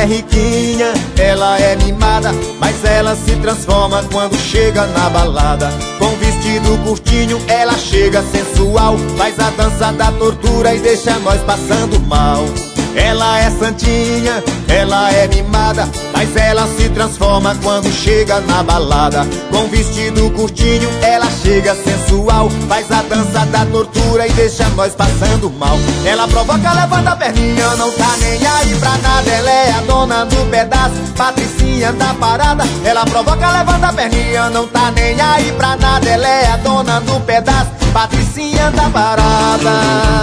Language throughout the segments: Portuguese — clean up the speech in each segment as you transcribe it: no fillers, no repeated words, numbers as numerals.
riquinha, ela é mimada, mas ela se transforma quando chega na balada. Com vestido curtinho, ela chega sensual, faz a dança da tortura e deixa nós passando mal. Ela é santinha, ela é mimada, mas ela se transforma quando chega na balada. Com vestido curtinho, ela chega sensual, faz a dança da tortura e deixa nós passando mal. Ela provoca, levanta a perninha, não tá nem aí pra nada. Ela é a dona do pedaço, Patricinha da parada. Ela provoca, levanta a perninha, não tá nem aí pra nada. Ela é a dona do pedaço, Patricinha da parada.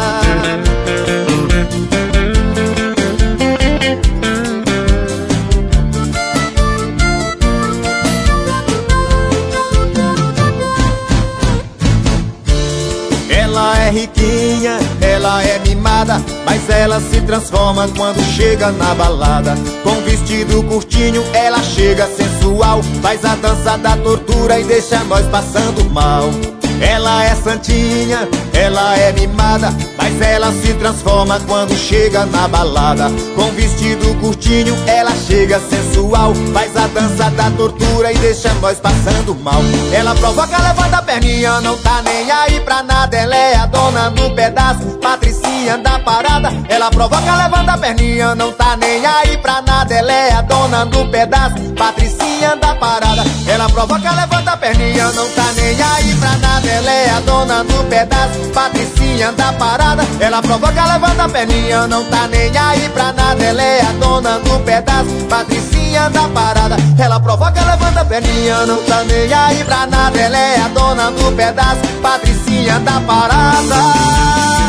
Ela é riquinha, ela é mimada, mas ela se transforma quando chega na balada. Com vestido curtinho, ela chega sensual, faz a dança da tortura e deixa nós passando mal. Ela é santinha, ela é mimada, mas ela se transforma quando chega na balada. Com vestido curtinho, ela chega sensual, faz a dança da tortura e deixa nós passando mal. Ela provoca, levanta a perninha, não tá nem aí pra nada. Ela é a dona do pedaço, Patricinha da parada. Ela provoca, levanta a perninha, não tá nem aí pra nada. Ela é a dona do pedaço, Patricinha da parada. Ela provoca, levanta a perninha, não tá nem aí pra nada. Ela é a dona do pedaço, Patricinha da parada. Ela provoca, levanta a perninha, não tá nem aí pra nada. Ela é a dona do pedaço, Patricinha da parada. Ela provoca, levanta a perninha, não tá nem aí pra nada. Ela é a dona do pedaço, Patricinha da parada.